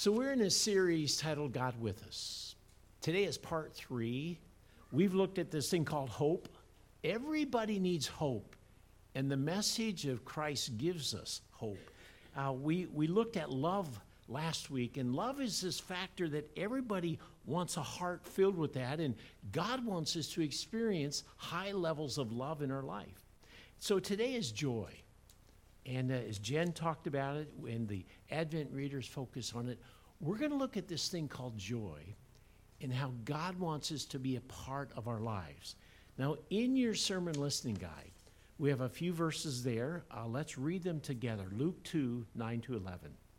So we're in a series titled God With Us. Today is part 3. We've looked at this thing called hope. Everybody needs hope, and the message of Christ gives us hope. We looked at love last week, and love is this factor that everybody wants a heart filled with that, and God wants us to experience high levels of love in our life. So today is joy. And as Jen talked about it, and the Advent readers focus on it, we're going to look at this thing called joy and how God wants us to be a part of our lives. Now, in your sermon listening guide, we have a few verses there. Let's read them together. Luke 2, 9-11.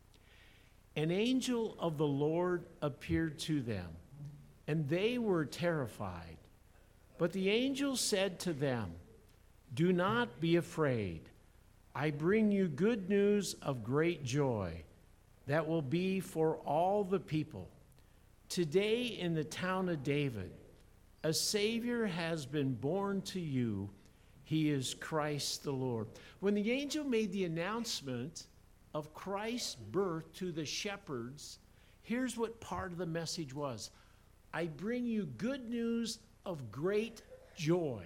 An angel of the Lord appeared to them, and they were terrified. But the angel said to them, "Do not be afraid. I bring you good news of great joy that will be for all the people. Today in the town of David, a Savior has been born to you. He is Christ the Lord." When the angel made the announcement of Christ's birth to the shepherds, here's what part of the message was. I bring you good news of great joy.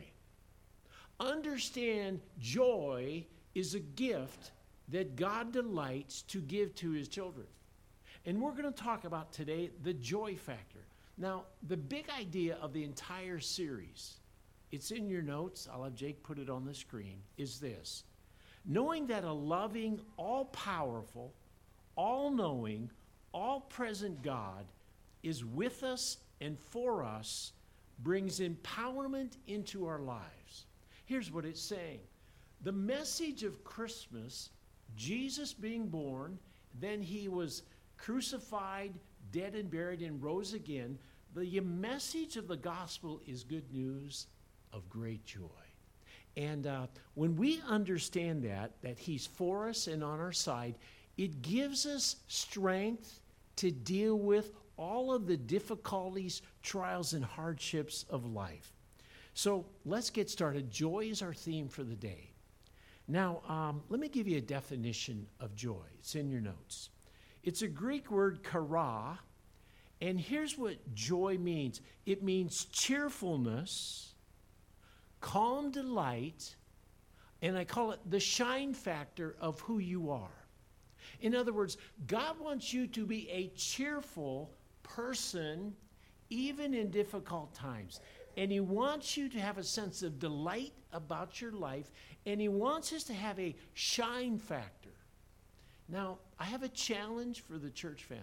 Understand, joy is a gift that God delights to give to his children. And we're going to talk about today the joy factor. Now, the big idea of the entire series, it's in your notes, I'll have Jake put it on the screen, is this. Knowing that a loving, all-powerful, all-knowing, all-present God is with us and for us brings empowerment into our lives. Here's what it's saying. The message of Christmas, Jesus being born, then he was crucified, dead and buried, and rose again. The message of the gospel is good news of great joy. And when we understand that he's for us and on our side, it gives us strength to deal with all of the difficulties, trials, and hardships of life. So let's get started. Joy is our theme for the day. Now, let me give you a definition of joy. It's in your notes. It's a Greek word, chara, and here's what joy means. It means cheerfulness, calm delight, and I call it the shine factor of who you are. In other words, God wants you to be a cheerful person, even in difficult times. And he wants you to have a sense of delight about your life, and he wants us to have a shine factor. Now, I have a challenge for the church family.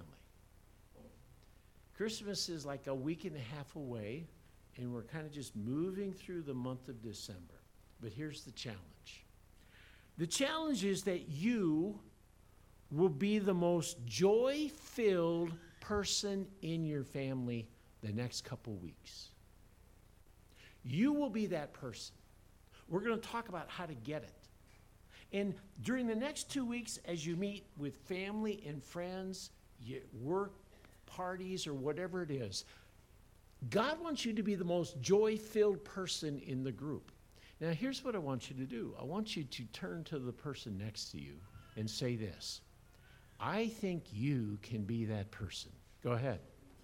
Christmas is like a week and a half away, and we're kind of just moving through the month of December. But here's the challenge. The challenge is that you will be the most joy-filled person in your family the next couple weeks. You will be that person. We're going to talk about how to get it. And during the next 2 weeks, as you meet with family and friends, work parties, or whatever it is, God wants you to be the most joy-filled person in the group. Now, here's what I want you to do. I want you to turn to the person next to you and say this. I think you can be that person. Go ahead.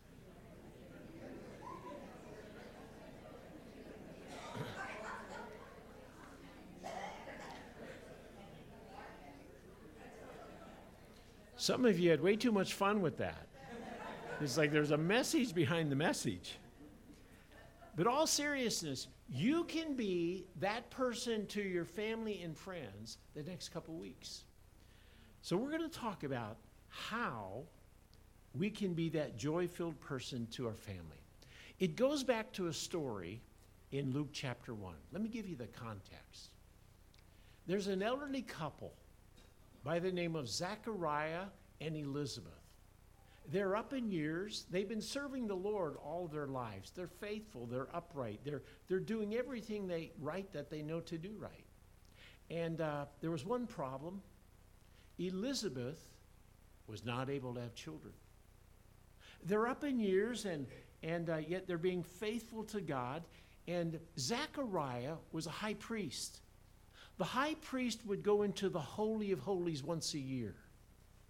Some of you had way too much fun with that. It's like there's a message behind the message. But all seriousness, you can be that person to your family and friends the next couple weeks. So we're going to talk about how we can be that joy-filled person to our family. It goes back to a story in Luke chapter 1. Let me give you the context. There's an elderly couple by the name of Zachariah and Elizabeth. They're up in years. They've been serving the Lord all their lives. They're faithful. They're upright. They're doing everything right that they know to do right. And there was one problem. Elizabeth was not able to have children. They're up in years, and yet they're being faithful to God. And Zachariah was a high priest. The high priest would go into the Holy of Holies once a year.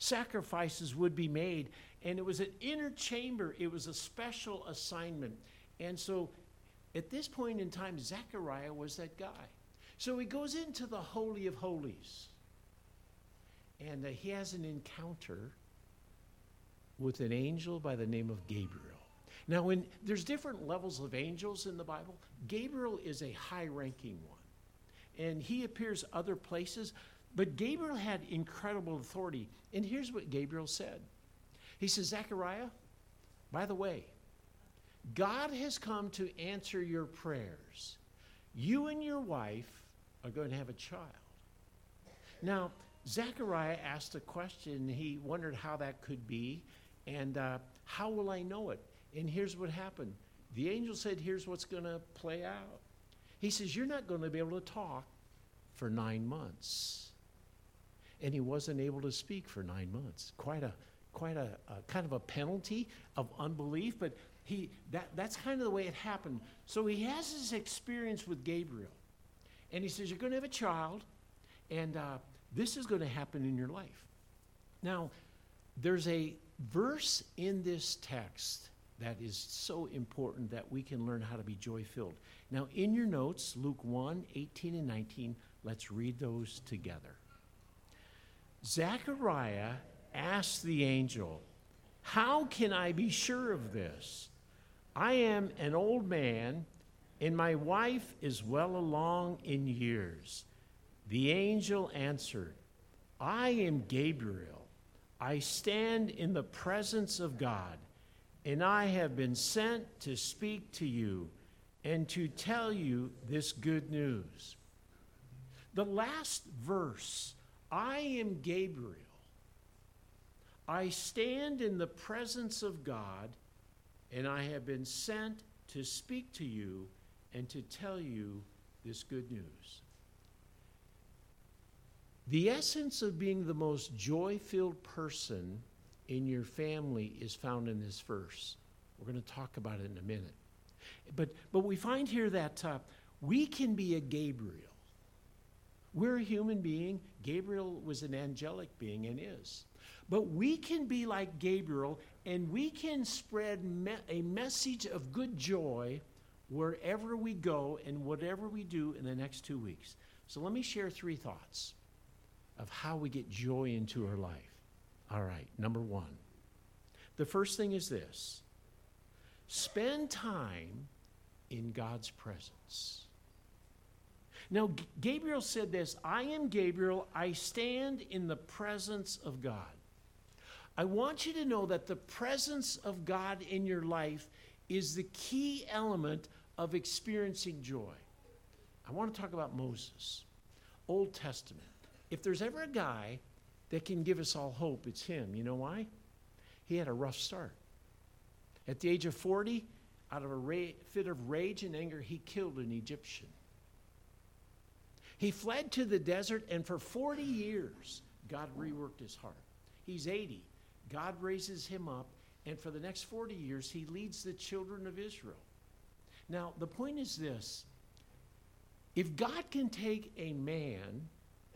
sacrifices would be made. And it was an inner chamber. It was a special assignment. And so at this point in time, Zechariah was that guy. So he goes into the Holy of Holies. And he has an encounter with an angel by the name of Gabriel. Now, there's different levels of angels in the Bible. Gabriel is a high-ranking one. And he appears other places. But Gabriel had incredible authority. And here's what Gabriel said. He says, Zechariah, by the way, God has come to answer your prayers. You and your wife are going to have a child. Now, Zechariah asked a question. He wondered how that could be. And how will I know it? And here's what happened. The angel said, here's what's going to play out. He says, you're not going to be able to talk for 9 months. And he wasn't able to speak for 9 months. Quite a kind of a penalty of unbelief, but that's kind of the way it happened. So he has this experience with Gabriel. And he says, you're going to have a child, and this is going to happen in your life. Now, there's a verse in this text that is so important that we can learn how to be joy-filled. Now, in your notes, Luke 1, 18 and 19, let's read those together. Zechariah asked the angel, how can I be sure of this? I am an old man, and my wife is well along in years. The angel answered, I am Gabriel. I stand in the presence of God, and I have been sent to speak to you and to tell you this good news. The last verse, I am Gabriel. I stand in the presence of God, and I have been sent to speak to you and to tell you this good news. The essence of being the most joy-filled person in your family is found in this verse. We're going to talk about it in a minute. But we find here that we can be a Gabriel. We're a human being. Gabriel was an angelic being and is. But we can be like Gabriel, and we can spread a message of good joy wherever we go and whatever we do in the next 2 weeks. So let me share 3 thoughts of how we get joy into our life. All right, number 1. The first thing is this. Spend time in God's presence. Now, Gabriel said this, I am Gabriel, I stand in the presence of God. I want you to know that the presence of God in your life is the key element of experiencing joy. I want to talk about Moses, Old Testament. If there's ever a guy that can give us all hope, it's him. You know why? He had a rough start. At the age of 40, out of a fit of rage and anger, he killed an Egyptian. He fled to the desert, and for 40 years, God reworked his heart. He's 80. God raises him up, and for the next 40 years, he leads the children of Israel. Now, the point is this. If God can take a man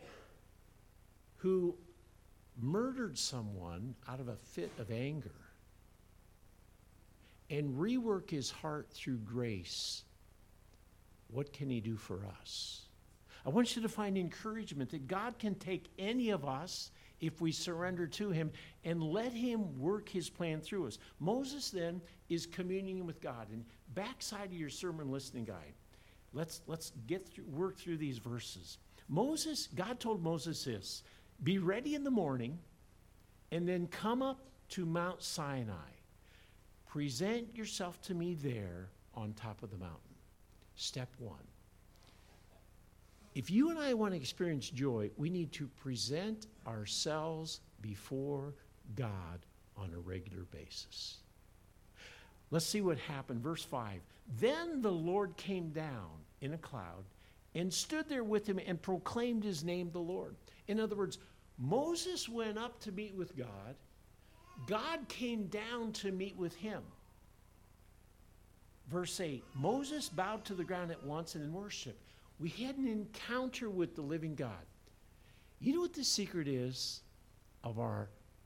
who murdered someone out of a fit of anger and rework his heart through grace, what can he do for us? I want you to find encouragement that God can take any of us if we surrender to him and let him work his plan through us. Moses then is communing with God. And backside of your sermon listening guide, let's work through these verses. God told Moses this, be ready in the morning and then come up to Mount Sinai. Present yourself to me there on top of the mountain. Step 1. If you and I want to experience joy, we need to present ourselves before God on a regular basis. Let's see what happened. Verse 5. Then the Lord came down in a cloud and stood there with him and proclaimed his name, the Lord. In other words, Moses went up to meet with God. God came down to meet with him. Verse 8. Moses bowed to the ground at once and in worship. We had an encounter with the living God. You know what the secret is of our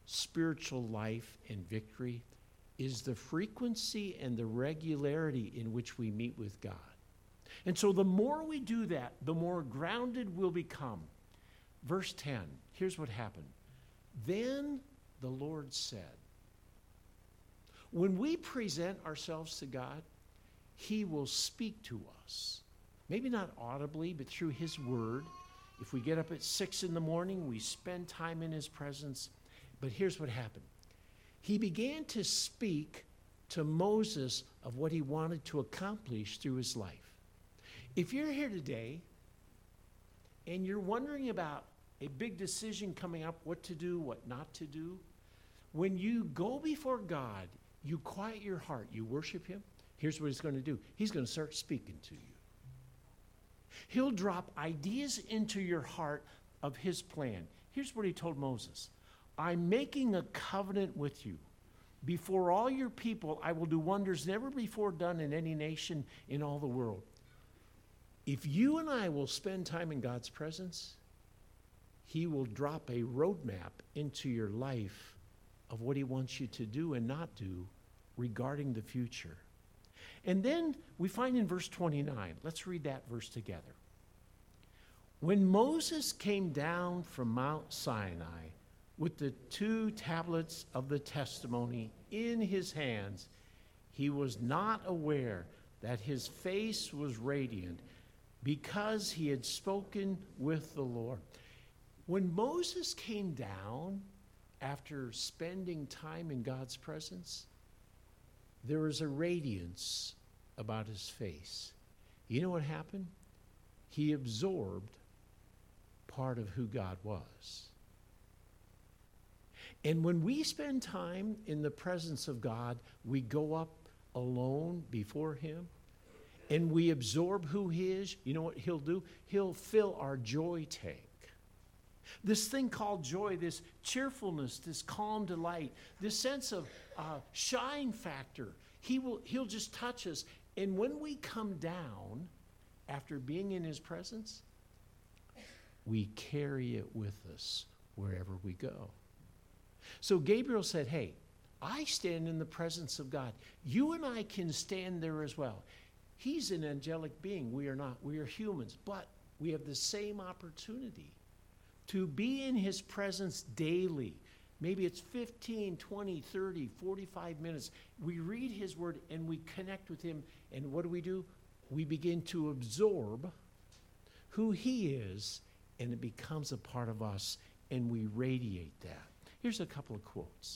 spiritual life and victory is the frequency and the regularity in which we meet with God. And so the more we do that, the more grounded we'll become. Verse 10, here's what happened. Then the Lord said, when we present ourselves to God, he will speak to us. Maybe not audibly, but through his word. If we get up at 6 in the morning, we spend time in his presence. But here's what happened. He began to speak to Moses of what he wanted to accomplish through his life. If you're here today and you're wondering about a big decision coming up, what to do, what not to do, when you go before God, you quiet your heart, you worship him, here's what he's going to do. He's going to start speaking to you. He'll drop ideas into your heart of his plan. Here's what he told Moses. I'm making a covenant with you. Before all your people, I will do wonders never before done in any nation in all the world. If you and I will spend time in God's presence, he will drop a roadmap into your life of what he wants you to do and not do regarding the future. And then we find in verse 29, let's read that verse together. When Moses came down from Mount Sinai with the 2 tablets of the testimony in his hands, he was not aware that his face was radiant because he had spoken with the Lord. When Moses came down after spending time in God's presence, there was a radiance about his face. You know what happened? He absorbed part of who God was. And when we spend time in the presence of God, we go up alone before him and we absorb who he is. You know what he'll do? He'll fill our joy tank. This thing called joy, this cheerfulness, this calm delight, this sense of shine factor, he'll just touch us. And when we come down after being in his presence, we carry it with us wherever we go. So Gabriel said, hey, I stand in the presence of God. You and I can stand there as well. He's an angelic being. We are not. We are humans. But we have the same opportunity to be in his presence daily. Maybe it's 15, 20, 30, 45 minutes. We read his word and we connect with him. And what do? We begin to absorb who he is, and it becomes a part of us, and we radiate that. Here's a couple of quotes.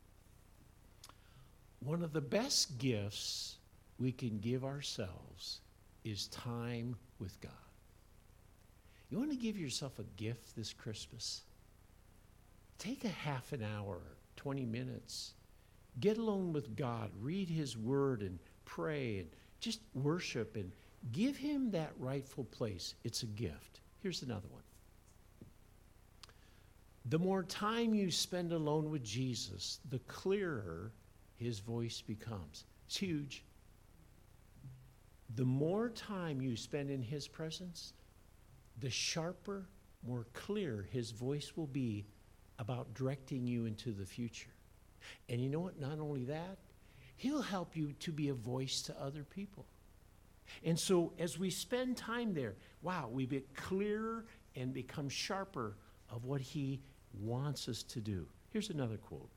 One of the best gifts we can give ourselves is time with God. You want to give yourself a gift this Christmas? Take a half an hour, 20 minutes. Get alone with God. Read his word and pray and just worship and give him that rightful place. It's a gift. Here's another one. The more time you spend alone with Jesus, the clearer his voice becomes. It's huge. The more time you spend in his presence, the sharper, more clear his voice will be about directing you into the future. And you know what? Not only that, he'll help you to be a voice to other people. And so as we spend time there, wow, we get clearer and become sharper of what he wants us to do. Here's another quote.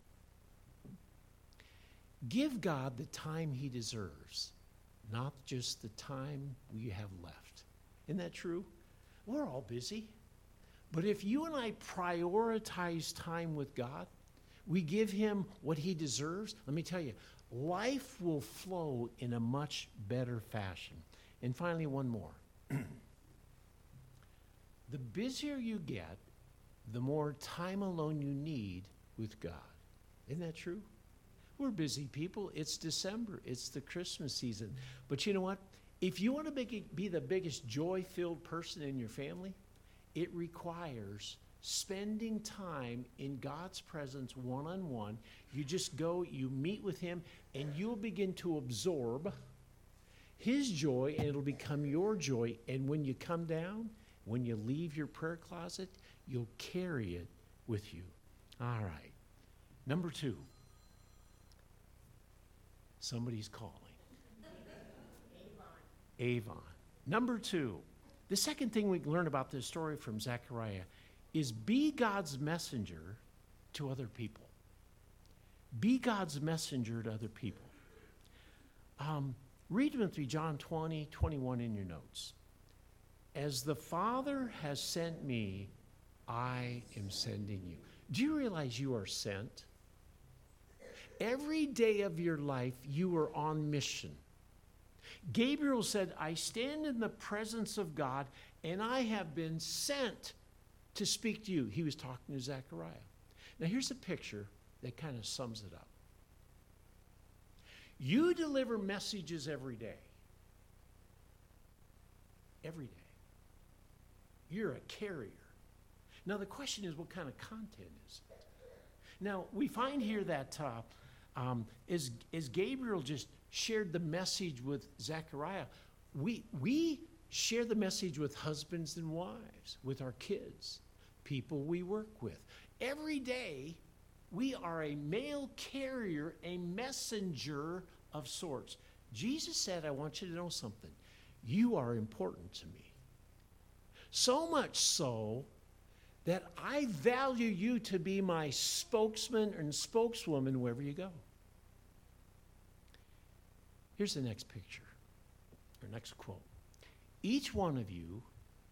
Give God the time he deserves, not just the time we have left. Isn't that true? We're all busy. But if you and I prioritize time with God, we give him what he deserves, let me tell you, life will flow in a much better fashion. And finally, one more. The busier you get, the more time alone you need with God. Isn't that true? We're busy people. It's December. It's the Christmas season. But you know what? If you want to be the biggest joy-filled person in your family, it requires spending time in God's presence one-on-one. You just go, you meet with him, and you'll begin to absorb his joy, and it'll become your joy. And when you come down, when you leave your prayer closet, you'll carry it with you. All right. Number two, somebody's calling. Avon. Number two, the second thing we learn about this story from Zechariah is be God's messenger to other people. Be God's messenger to other people. Read with me John 20:21 in your notes. As the Father has sent me, I am sending you. Do you realize you are sent? Every day of your life, you are on mission. Gabriel said, I stand in the presence of God, and I have been sent to speak to you. He was talking to Zechariah. Now, here's a picture that kind of sums it up. You deliver messages every day. Every day. You're a carrier. Now, the question is, what kind of content is it? Now, we find here that as Gabriel just shared the message with Zechariah, we share the message with husbands and wives, with our kids, people we work with. Every day, we are a mail carrier, a messenger of sorts. Jesus said, I want you to know something. You are important to me. So much so that I value you to be my spokesman and spokeswoman wherever you go. Here's the next picture, or next quote. Each one of you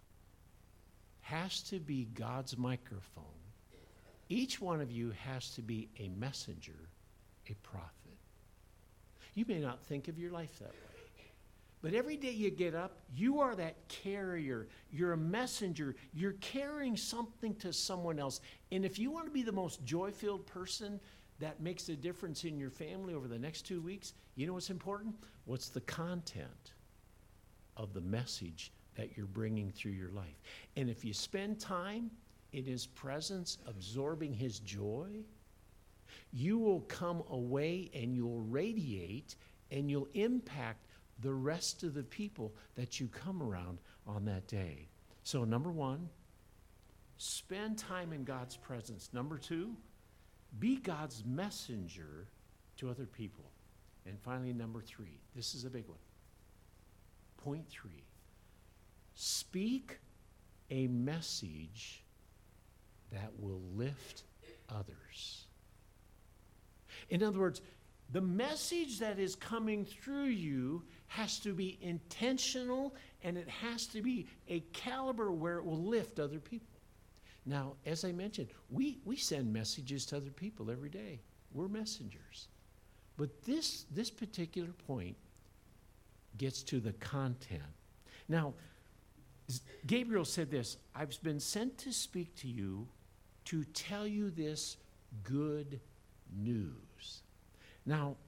has to be God's microphone. Each one of you has to be a messenger, a prophet. You may not think of your life that way, but every day you get up, you are that carrier. You're a messenger. You're carrying something to someone else. And if you want to be the most joy-filled person that makes a difference in your family over the next 2 weeks, you know what's important? What's the content of the message that you're bringing through your life? And if you spend time in his presence, absorbing his joy, you will come away and you'll radiate and you'll impact the rest of the people that you come around on that day. So number one, spend time in God's presence. Number two, be God's messenger to other people. And finally, number three, this is a big one. Point three, speak a message that will lift others. In other words, the message that is coming through you has to be intentional, and it has to be a caliber where it will lift other people. Now, as I mentioned, we send messages to other people every day. We're messengers. But this particular point gets to the content. Now, Gabriel said this, I've been sent to speak to you to tell you this good news. Now,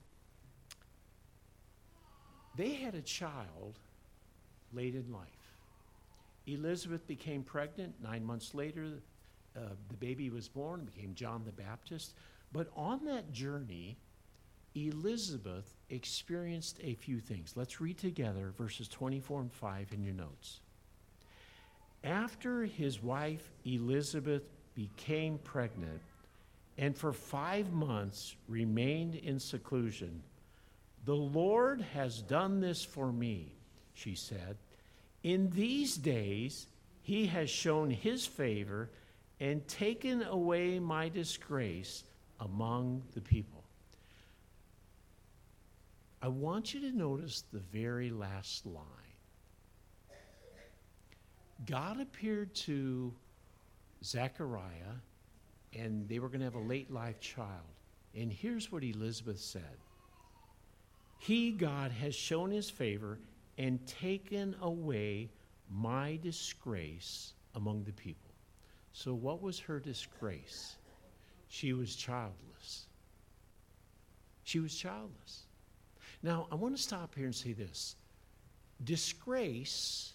they had a child late in life. Elizabeth became pregnant. 9 months later, the baby was born, became John the Baptist. But on that journey, Elizabeth experienced a few things. Let's read together verses 24 and 5 in your notes. After his wife Elizabeth became pregnant and for 5 months remained in seclusion, the Lord has done this for me, she said. In these days, he has shown his favor and taken away my disgrace among the people. I want you to notice the very last line. God appeared to Zechariah, and they were going to have a late life child. And here's what Elizabeth said. He, God, has shown his favor and taken away my disgrace among the people. So what was her disgrace? She was childless. She was childless. Now, I want to stop here and say this. Disgrace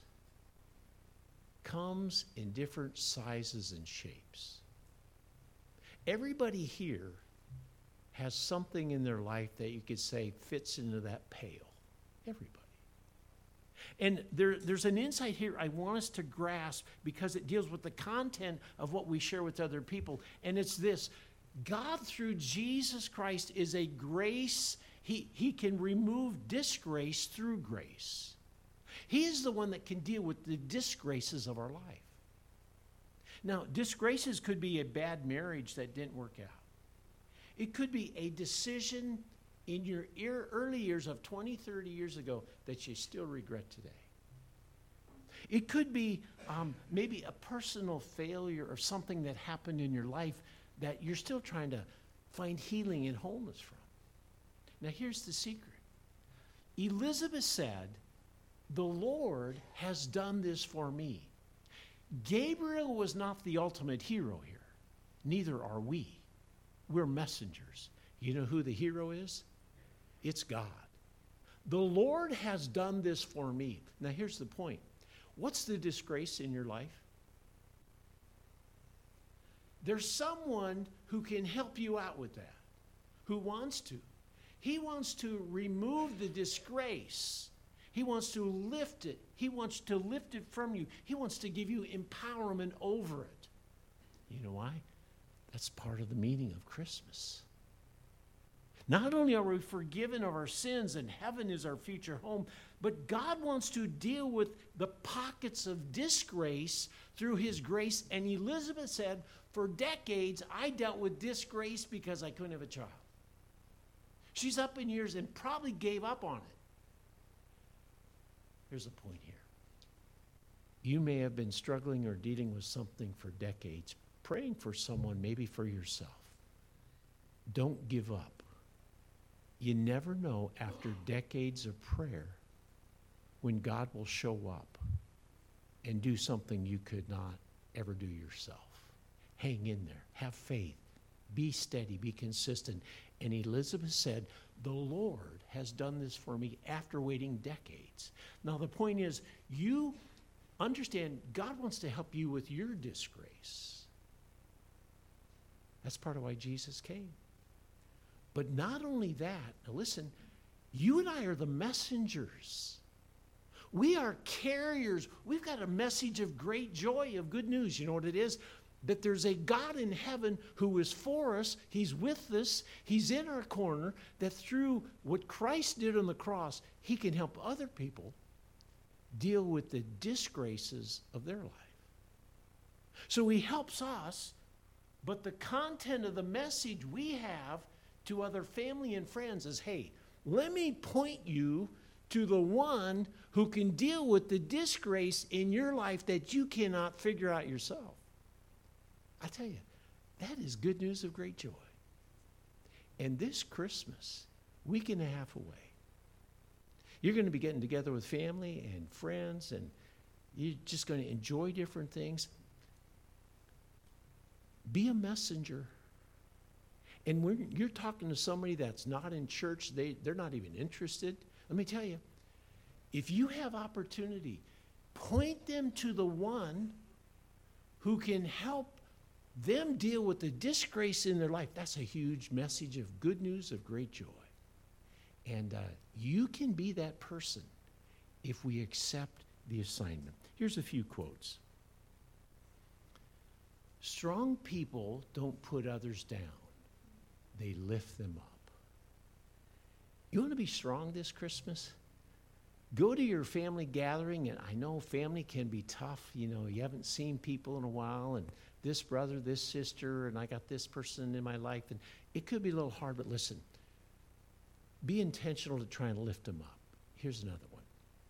comes in different sizes and shapes. Everybody here has something in their life that you could say fits into that pale. Everybody. And there's an insight here I want us to grasp because it deals with the content of what we share with other people. And it's this. God, through Jesus Christ, is a grace. He can remove disgrace through grace. He is the one that can deal with the disgraces of our life. Now, disgraces could be a bad marriage that didn't work out. It could be a decision in your early years of 20, 30 years ago that you still regret today. It could be maybe a personal failure or something that happened in your life that you're still trying to find healing and wholeness from. Now, here's the secret. Elizabeth said, "The Lord has done this for me." Gabriel was not the ultimate hero here. Neither are we. We're messengers. You know who the hero is? It's God. The Lord has done this for me. Now, here's the point. What's the disgrace in your life? There's someone who can help you out with that, who wants to. He wants to remove the disgrace. He wants to lift it. He wants to lift it from you. He wants to give you empowerment over it. You know why? That's part of the meaning of Christmas. Not only are we forgiven of our sins and heaven is our future home, but God wants to deal with the pockets of disgrace through his grace. And Elizabeth said, for decades, I dealt with disgrace because I couldn't have a child. She's up in years and probably gave up on it. Here's the point here. You may have been struggling or dealing with something for decades, praying for someone, maybe for yourself. Don't give up. You never know after decades of prayer when God will show up and do something you could not ever do yourself. Hang in there. Have faith. Be steady. Be consistent. And Elizabeth said, the Lord has done this for me after waiting decades. Now, the point is, you understand God wants to help you with your disgrace. That's part of why Jesus came. But not only that, now listen, you and I are the messengers. We are carriers. We've got a message of great joy, of good news. You know what it is? That there's a God in heaven who is for us. He's with us. He's in our corner. That through what Christ did on the cross, he can help other people deal with the disgraces of their life. So he helps us, but the content of the message we have to other family and friends is, hey, let me point you to the one who can deal with the disgrace in your life that you cannot figure out yourself. I tell you, that is good news of great joy. And this Christmas, week and a half away, you're going to be getting together with family and friends, and you're just going to enjoy different things. Be a messenger. And when you're talking to somebody that's not in church, they're not even interested. Let me tell you, if you have opportunity, point them to the one who can help them deal with the disgrace in their life. That's a huge message of good news, of great joy. And you can be that person if we accept the assignment. Here's a few quotes. Strong people don't put others down. They lift them up. You want to be strong this Christmas? Go to your family gathering, and I know family can be tough. You know, you haven't seen people in a while, and this brother, this sister, and I got this person in my life, and it could be a little hard, but listen, be intentional to try and lift them up. Here's another one.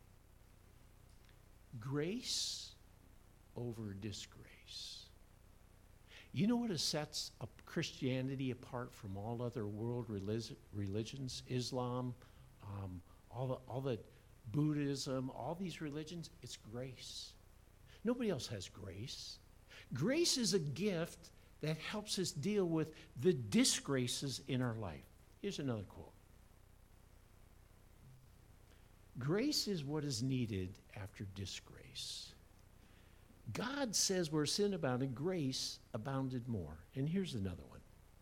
Grace over disgrace. You know what sets Christianity apart from all other world religions? Islam, all the Buddhism, all these religions, it's grace. Nobody else has grace. Grace is a gift that helps us deal with the disgraces in our life. Here's another quote. Grace is what is needed after disgrace. God says where sin abounded, grace abounded more. And here's another one.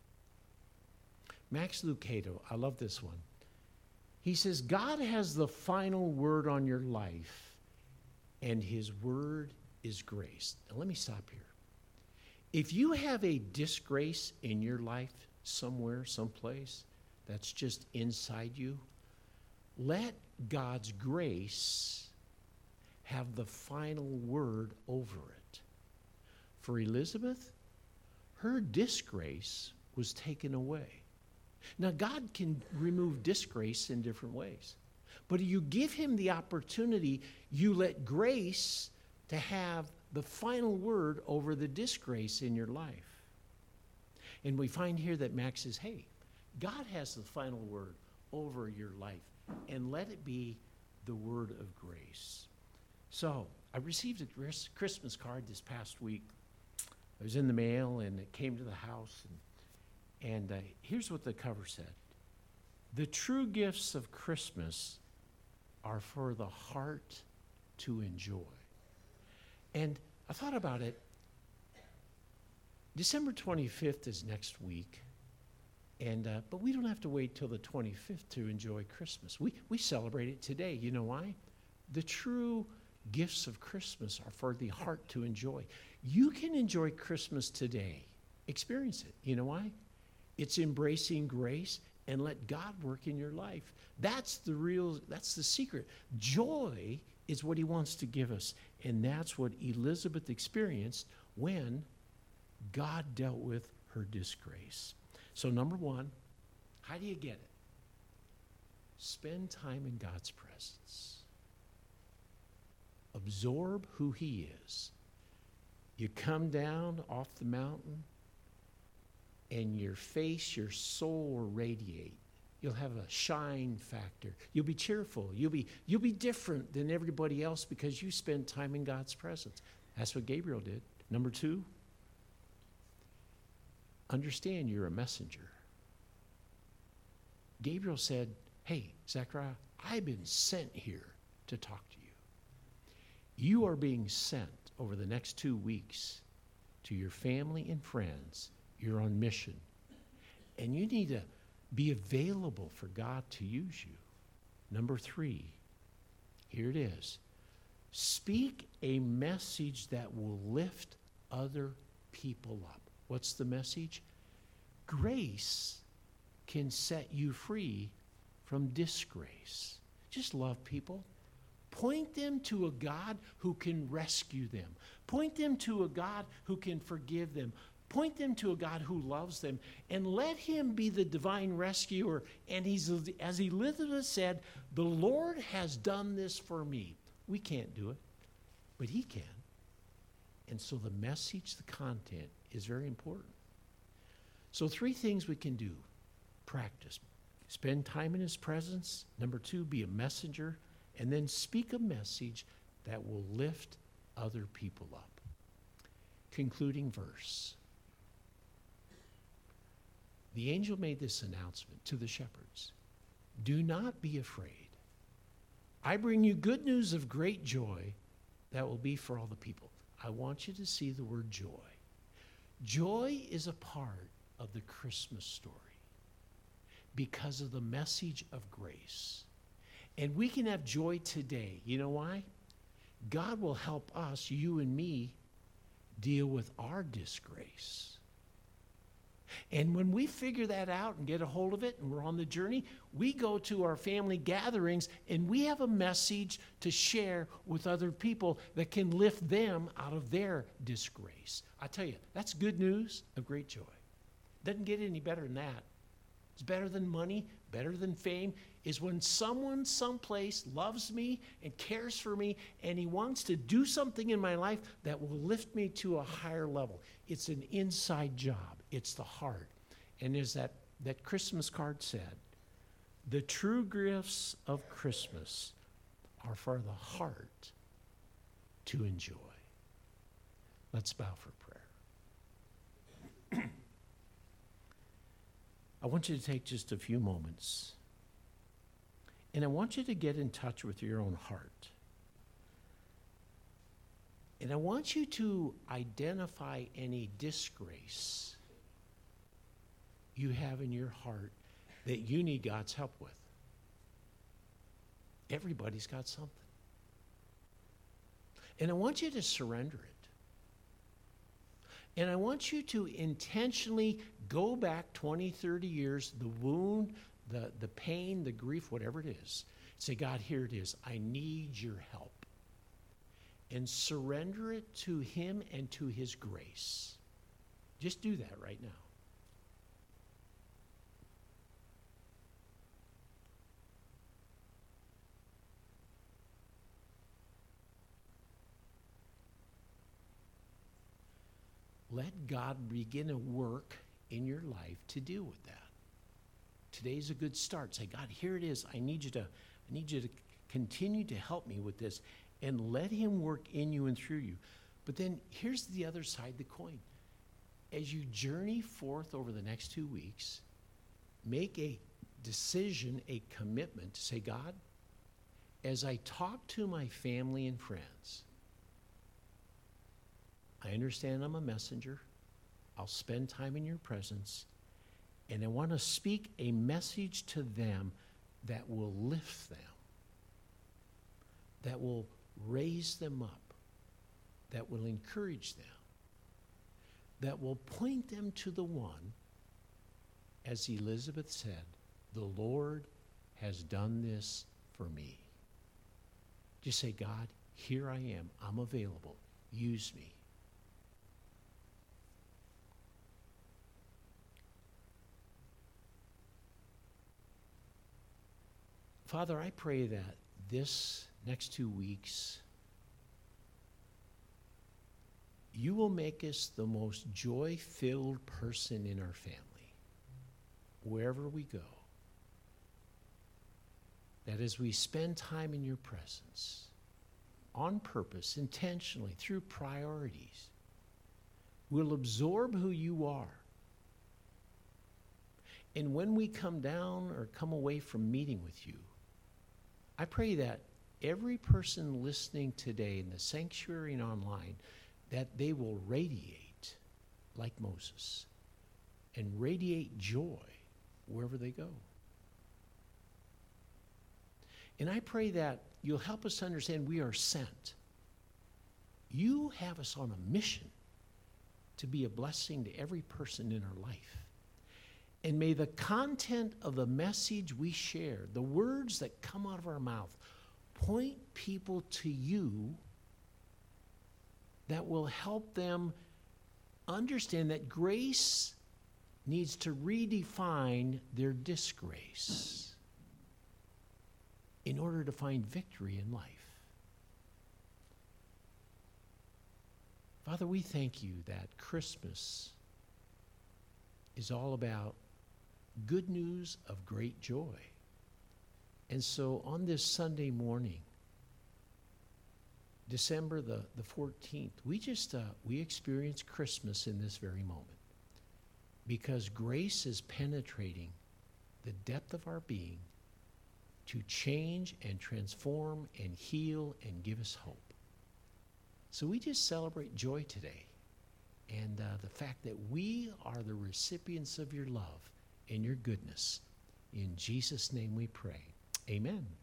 Max Lucado, I love this one. He says, God has the final word on your life, and his word is grace. Now let me stop here. If you have a disgrace in your life somewhere, someplace, that's just inside you, let God's grace have the final word over it. For Elizabeth, her disgrace was taken away. Now, God can remove disgrace in different ways. But you give him the opportunity, you let grace to have the final word over the disgrace in your life. And we find here that Max says, hey, God has the final word over your life, and let it be the word of grace. So I received a Christmas card this past week. It was in the mail, and it came to the house. And here's what the cover said. The true gifts of Christmas are for the heart to enjoy. And I thought about it. December 25th is next week. But we don't have to wait till the 25th to enjoy Christmas. We celebrate it today. You know why? The true gifts of Christmas are for the heart to enjoy. You can enjoy Christmas today. Experience it. You know why? It's embracing grace and let God work in your life. That's the secret. Joy is what he wants to give us. And that's what Elizabeth experienced when God dealt with her disgrace. So number one, how do you get it? Spend time in God's presence. Absorb who he is. You come down off the mountain, and your face, your soul will radiate. You'll have a shine factor. You'll be cheerful. You'll be different than everybody else because you spend time in God's presence. That's what Gabriel did. Number two, understand you're a messenger. Gabriel said, hey, Zechariah, I've been sent here to talk to you. You are being sent over the next 2 weeks to your family and friends. You're on mission. And you need to be available for God to use you. Number three, here it is. Speak a message that will lift other people up. What's the message? Grace can set you free from disgrace. Just love people. Point them to a God who can rescue them. Point them to a God who can forgive them. Point them to a God who loves them, and let him be the divine rescuer. And as Elizabeth said, the Lord has done this for me. We can't do it, but he can. And so the message, the content is very important. So 3 things we can do. Practice. Spend time in his presence. Number 2, be a messenger. And then speak a message that will lift other people up. Concluding verse. The angel made this announcement to the shepherds. Do not be afraid. I bring you good news of great joy that will be for all the people. I want you to see the word joy. Joy is a part of the Christmas story because of the message of grace. And we can have joy today. You know why? God will help us, you and me, deal with our disgrace. And when we figure that out and get a hold of it and we're on the journey, we go to our family gatherings and we have a message to share with other people that can lift them out of their disgrace. I tell you, that's good news of great joy. Doesn't get any better than that. It's better than money, better than fame, is when someone someplace loves me and cares for me and he wants to do something in my life that will lift me to a higher level. It's an inside job. It's the heart. And as that Christmas card said, the true gifts of Christmas are for the heart to enjoy. Let's bow for prayer. I want you to take just a few moments, and I want you to get in touch with your own heart. And I want you to identify any disgrace you have in your heart that you need God's help with. Everybody's got something. And I want you to surrender it. And I want you to intentionally go back 20, 30 years, the wound, the pain, the grief, whatever it is. Say, God, here it is. I need your help. And surrender it to him and to his grace. Just do that right now. Let God begin a work in your life to deal with that. Today's a good start. Say, God, here it is. I need you to continue to help me with this, and let him work in you and through you. But then here's the other side of the coin. As you journey forth over the next 2 weeks, make a decision, a commitment to say, God, as I talk to my family and friends, I understand I'm a messenger. I'll spend time in your presence. And I want to speak a message to them that will lift them, that will raise them up, that will encourage them, that will point them to the one, as Elizabeth said, the Lord has done this for me. Just say, God, here I am. I'm available. Use me. Father, I pray that this next 2 weeks, you will make us the most joy-filled person in our family, wherever we go. That as we spend time in your presence, on purpose, intentionally, through priorities, we'll absorb who you are. And when we come down or come away from meeting with you, I pray that every person listening today in the sanctuary and online, that they will radiate like Moses and radiate joy wherever they go. And I pray that you'll help us understand we are sent. You have us on a mission to be a blessing to every person in our life. And may the content of the message we share, the words that come out of our mouth, point people to you that will help them understand that grace needs to redefine their disgrace in order to find victory in life. Father, we thank you that Christmas is all about good news of great joy. And so on this Sunday morning, December the 14th, we experience Christmas in this very moment because grace is penetrating the depth of our being to change and transform and heal and give us hope. So we just celebrate joy today and the fact that we are the recipients of your love and your goodness. In Jesus' name we pray. Amen.